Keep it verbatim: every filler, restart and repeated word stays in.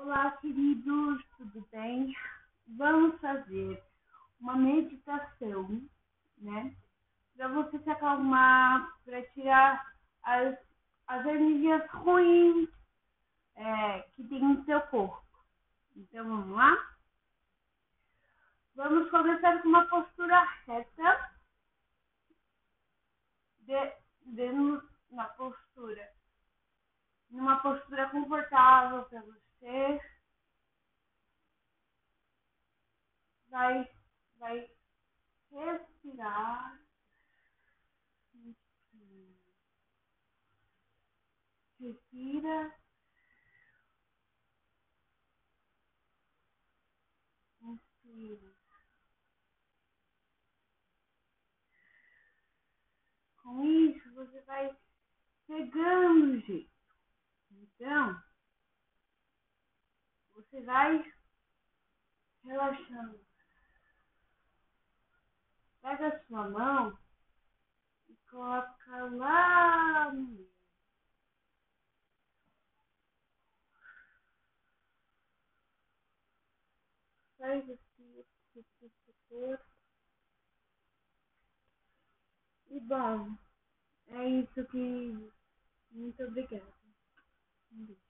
Olá, queridos, tudo bem? Vamos fazer uma meditação, né? Para você se acalmar, para tirar as, as energias ruins é, que tem no seu corpo. Então, vamos lá? Vamos começar com uma postura reta, de, de, na postura, numa postura confortável para você. Vai, vai respirar. Respira. Inspira. Com isso, você vai pegando o jeito. Então, você vai relaxando. Pega a sua mão e coloca lá no meio. Faz assim, assim, corpo. E bom, é isso que... Muito obrigada.